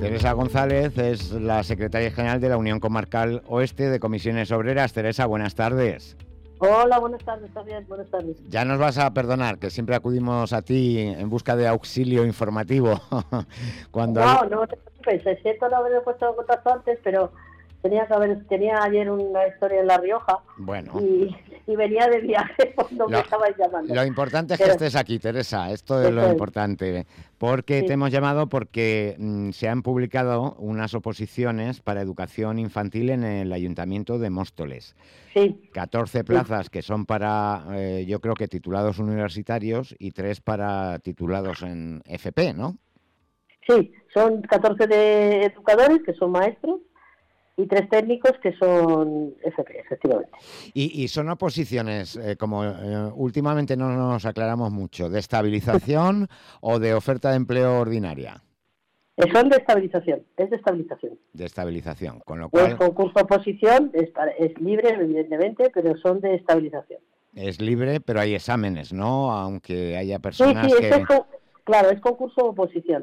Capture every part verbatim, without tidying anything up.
Teresa González es la secretaria general de la Unión Comarcal Oeste de Comisiones Obreras. Teresa, buenas tardes. Hola, buenas tardes, Javier, buenas tardes. Ya nos vas a perdonar, que siempre acudimos a ti en busca de auxilio informativo. Cuando no, hay... no te preocupes, es cierto no haber puesto en contacto antes, pero tenía que haber, tenía ayer una historia en La Rioja. Bueno. Y, y venía de viaje cuando Lo, me estabais llamando. Lo importante es pero, que estés aquí, Teresa, esto es lo es. importante. Porque sí. te hemos llamado porque mmm, se han publicado unas oposiciones para educación infantil en el Ayuntamiento de Móstoles. Sí. catorce plazas que son para, eh, yo creo que titulados universitarios y tres para titulados en F P, ¿no? Sí, son catorce de educadores, que son maestros, y tres técnicos que son F P, efectivamente. Y, y son oposiciones, eh, como eh, últimamente no nos aclaramos mucho, ¿de estabilización o de oferta de empleo ordinaria? Son de estabilización, es de estabilización. De estabilización, con lo cual... Es concurso oposición, es, es libre, evidentemente, pero son de estabilización. Es libre, pero hay exámenes, ¿no? Aunque haya personas sí, sí, que... Es, claro, es concurso oposición.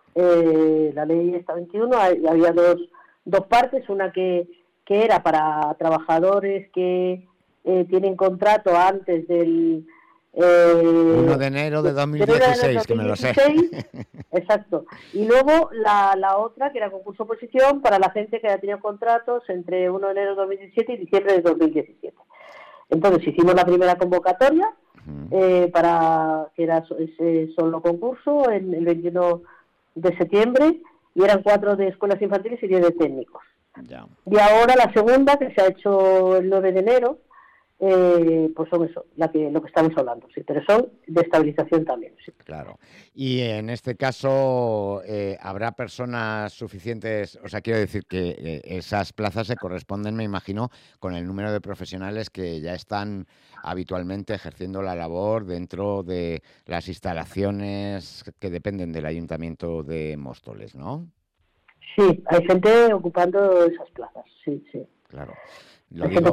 Eh, la ley está veintiuno, había dos, dos partes, una que, que era para trabajadores que eh, tienen contrato antes del... Eh, uno de enero de dos mil dieciséis, que me lo sé. Exacto. Y luego la, la otra, que era concurso oposición, para la gente que ya tenía contratos entre uno de enero de dos mil diecisiete y diciembre de dos mil diecisiete. Entonces hicimos la primera convocatoria, uh-huh. eh, para que era ese solo concurso, en el veintiuno de septiembre, y eran cuatro de escuelas infantiles y diez de técnicos. Ya. Y ahora la segunda, que se ha hecho el nueve de enero, Eh, pues son eso, la que, lo que estamos hablando, sí, pero son de estabilización también, sí. Claro. Y en este caso, eh, ¿habrá personas suficientes? O sea, quiero decir que eh, esas plazas se corresponden, me imagino, con el número de profesionales que ya están habitualmente ejerciendo la labor dentro de las instalaciones que dependen del Ayuntamiento de Móstoles, ¿no? Sí, hay gente ocupando esas plazas, sí, sí. Claro. Lo digo,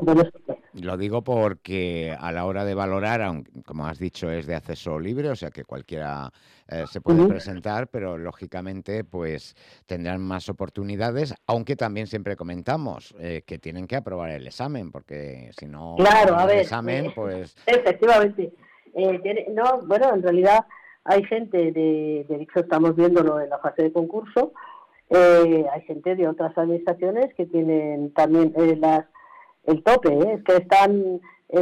lo digo porque a la hora de valorar, aunque, como has dicho, es de acceso libre, o sea que cualquiera eh, se puede uh-huh. presentar, pero lógicamente pues tendrán más oportunidades, aunque también siempre comentamos eh, que tienen que aprobar el examen, porque si no claro, a el ver, examen, eh, pues... Efectivamente. Eh, tiene, no, bueno, en realidad hay gente, de, de hecho estamos viéndolo en la fase de concurso, eh, hay gente de otras administraciones que tienen también eh, las el tope, ¿eh? Es que están,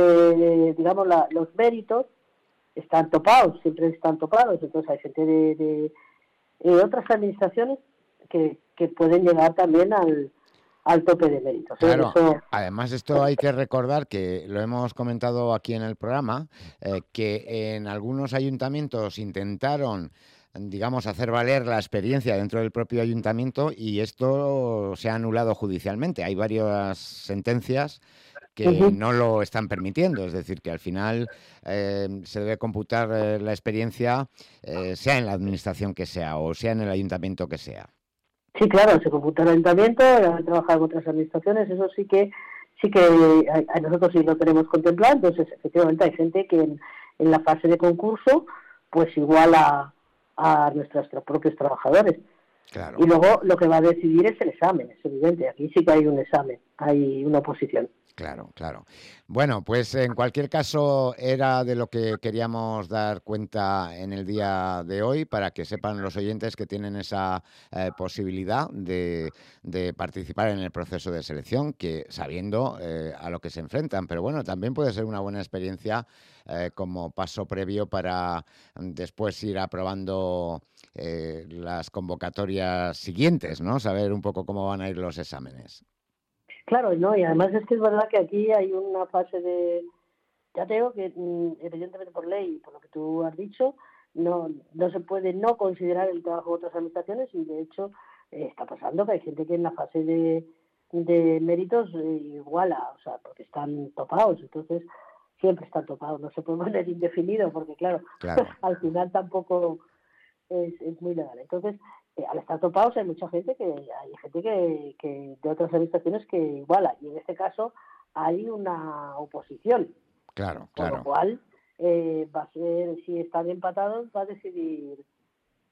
eh, digamos, la, los méritos están topados, siempre están topados, entonces hay gente de, de, de otras administraciones que, que pueden llegar también al, al tope de méritos. ¿eh? Claro, Eso... además esto hay que recordar, que lo hemos comentado aquí en el programa, eh, que en algunos ayuntamientos intentaron, digamos, hacer valer la experiencia dentro del propio ayuntamiento y esto se ha anulado judicialmente. Hay varias sentencias que uh-huh. no lo están permitiendo, es decir, que al final eh, se debe computar eh, la experiencia, eh, sea en la administración que sea o sea en el ayuntamiento que sea. Sí, claro, se computa el ayuntamiento, han trabajado con otras administraciones, eso sí que sí que a, a nosotros sí lo tenemos contemplado, entonces efectivamente hay gente que en, en la fase de concurso pues iguala a nuestros propios trabajadores. Claro. Y luego lo que va a decidir es el examen, es evidente, aquí sí que hay un examen, hay una oposición. Claro, claro. Bueno, pues en cualquier caso era de lo que queríamos dar cuenta en el día de hoy para que sepan los oyentes que tienen esa eh, posibilidad de, de participar en el proceso de selección, que sabiendo eh, a lo que se enfrentan. Pero bueno, también puede ser una buena experiencia eh, como paso previo para después ir aprobando eh, las convocatorias siguientes, ¿no? Saber un poco cómo van a ir los exámenes. Claro, no, y además es que es verdad que aquí hay una fase de, ya te digo que evidentemente por ley, por lo que tú has dicho, no no se puede no considerar el trabajo de otras administraciones y de hecho eh, está pasando que hay gente que en la fase de, de méritos eh, iguala, o sea, porque están topados, entonces siempre están topados, no se puede poner indefinido porque claro, claro. al final tampoco es, es muy legal. Entonces, Eh, al estar topados hay mucha gente que hay gente que, que de otras administraciones que iguala y en este caso hay una oposición, claro, por claro. lo cual eh, va a ser, si están empatados va a decidir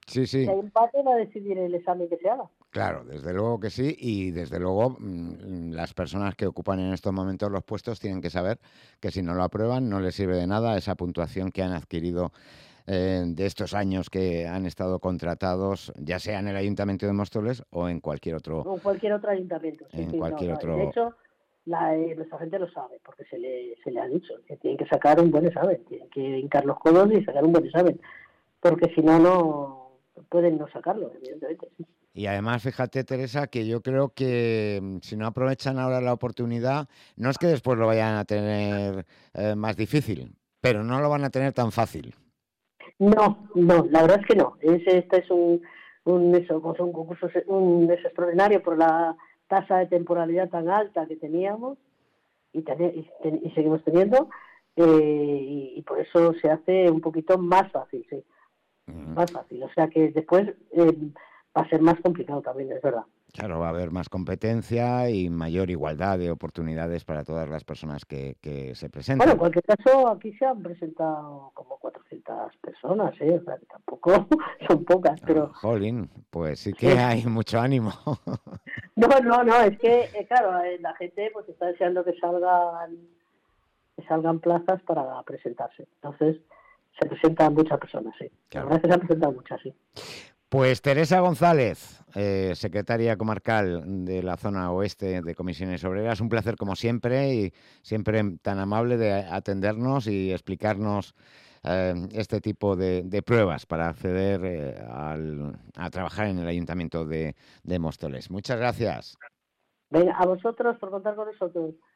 Sí, Si sí. hay empate va a decidir el examen que se haga. Claro, desde luego que sí, y desde luego mm, las personas que ocupan en estos momentos los puestos tienen que saber que si no lo aprueban no les sirve de nada esa puntuación que han adquirido eh, de estos años que han estado contratados, ya sea en el Ayuntamiento de Móstoles o en cualquier otro, O en cualquier otro ayuntamiento, sí, en sí, no, cualquier no. De otro. hecho, la, eh, nuestra gente lo sabe, porque se le, se le ha dicho que tienen que sacar un buen examen, tienen que hincar los codos y sacar un buen examen, porque si no, no pueden no sacarlo, evidentemente, sí. Y además, fíjate, Teresa, que yo creo que mm, si no aprovechan ahora la oportunidad, no es que después lo vayan a tener eh, más difícil, pero no lo van a tener tan fácil. No, no, la verdad es que no. Es, este es un, un, eso, pues un concurso un, es extraordinario por la tasa de temporalidad tan alta que teníamos y, ten, y, ten, y seguimos teniendo, eh, y, y por eso se hace un poquito más fácil, sí, Mm. más fácil. O sea que después eh, va a ser más complicado también, es verdad. Claro, va a haber más competencia y mayor igualdad de oportunidades para todas las personas que, que se Bueno, en presenten. cualquier caso, aquí se han presentado como cuatrocientas personas, ¿eh? O sea, que tampoco son pocas, Ah, pero jolín, pues sí que sí. hay mucho ánimo. No, no, no, es que, eh, claro, eh, la gente pues está deseando que salgan, que salgan plazas para presentarse. Entonces, se presentan muchas personas, sí. La Claro. verdad es que se han presentado muchas, sí. Pues Teresa González, eh, secretaria comarcal de la zona oeste de Comisiones Obreras, un placer como siempre y siempre tan amable de atendernos y explicarnos eh, este tipo de, de pruebas para acceder eh, al- a trabajar en el Ayuntamiento de, de Móstoles. Muchas gracias. Venga, a vosotros por contar con nosotros.